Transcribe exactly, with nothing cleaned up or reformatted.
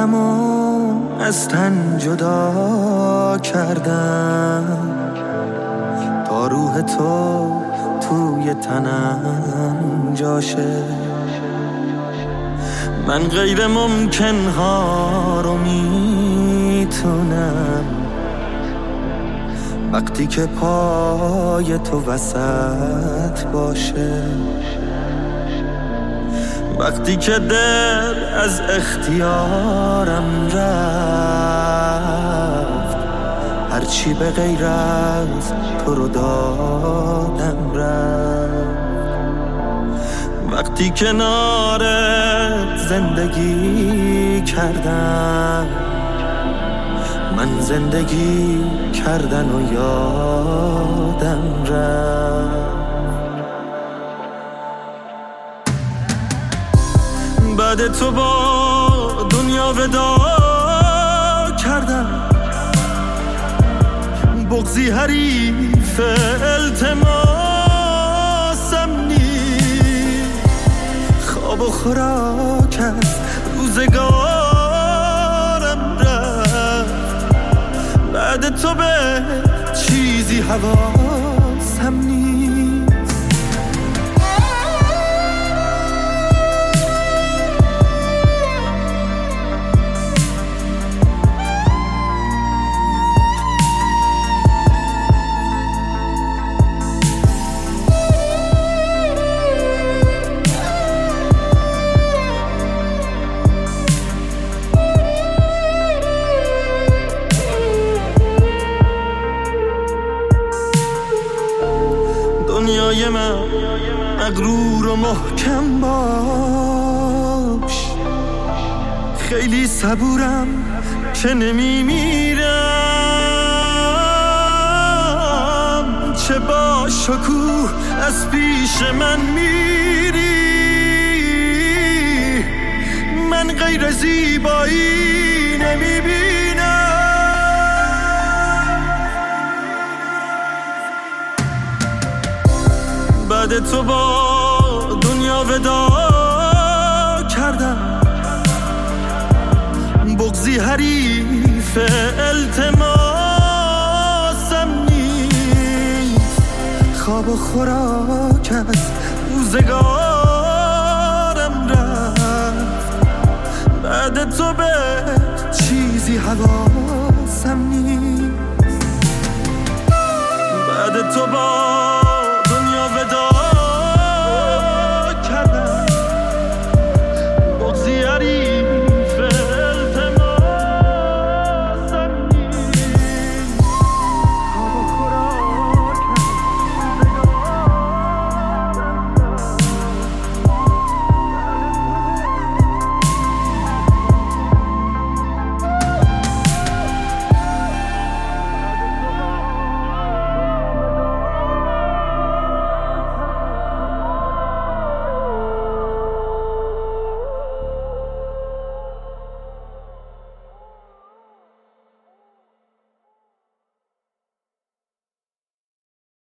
روحمو از تن جدا کردم تا روح تو توی تنم جاشه. من غیر ممکن ها رو میتونم وقتی که پای تو وسط باشه، وقتی که دل از اختیارم رفت، هرچی به غیر از تو رو دادم رفت، وقتی کنارت زندگی کردم، من زندگی کردن و یادم رفت. بعد تو با دنیا ودا کردم، بغضی حریف التماسم نیست، خواب و خوراک از روزگارم رفت، بعد تو به چیزی حواسم نیست. دنیای من مغرور و محکم باش، خیلی صبورم که نمیمیرم، چه با شکوه از پیش من میری، من غیر زیبایی نمیبینم. بعد تو با دنیا ودا کردم، بغضی حریف التماسم نیست، خواب و خوراک از روزگارم رفت، بعد تو به چیزی هوا